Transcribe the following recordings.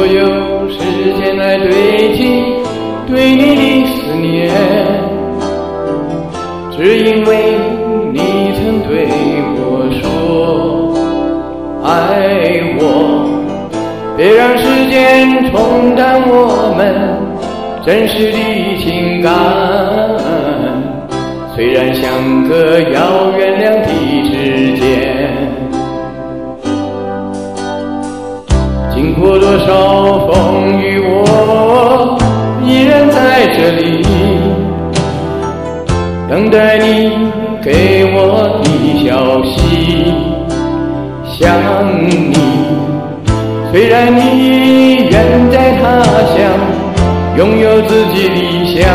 所有时间来堆积对你的思念，只因为你曾对我说爱我，别让时间冲淡我们真实的情感，虽然相隔遥远两地之间，经过多少风雨我依然在这里等待你给我的消息，想你，虽然你远在他乡拥有自己理想，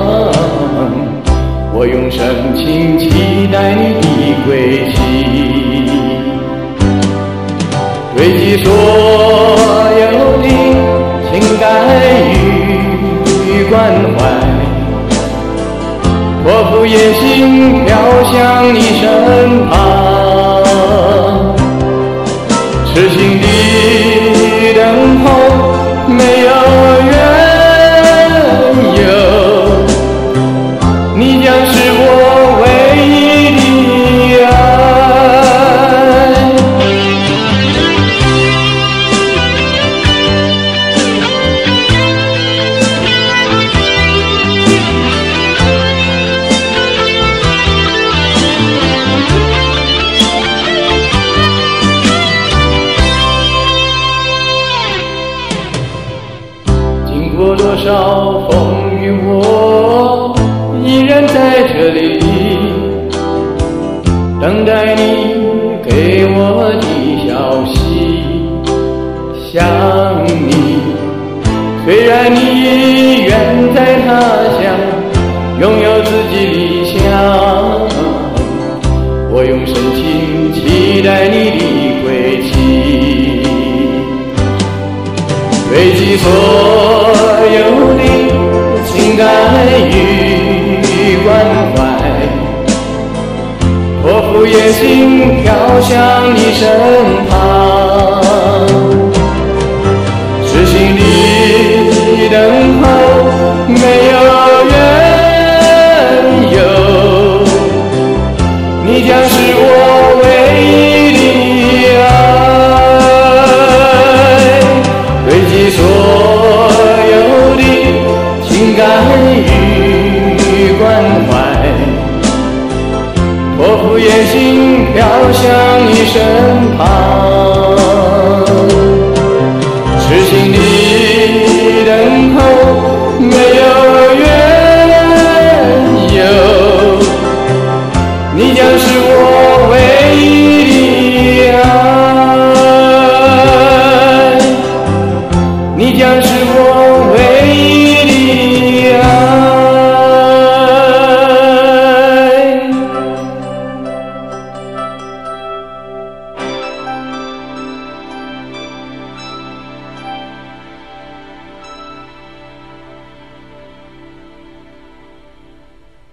我用深情期待你的归期，堆积所有的情感与关怀，托付野心飘向你身旁，痴心的等候没有缘由，你将是我唯一的爱。经过多少风雨我依然在这里等待你给我的消息，想你，虽然你远在他乡拥有自己理想，我用深情期待你的归期，堆积所有的情感与关怀，托付野心飘向你身旁，痴心的等候没有缘由，你将是我唯一的爱，堆积所有的情感与关怀，托付野心飘向你身旁。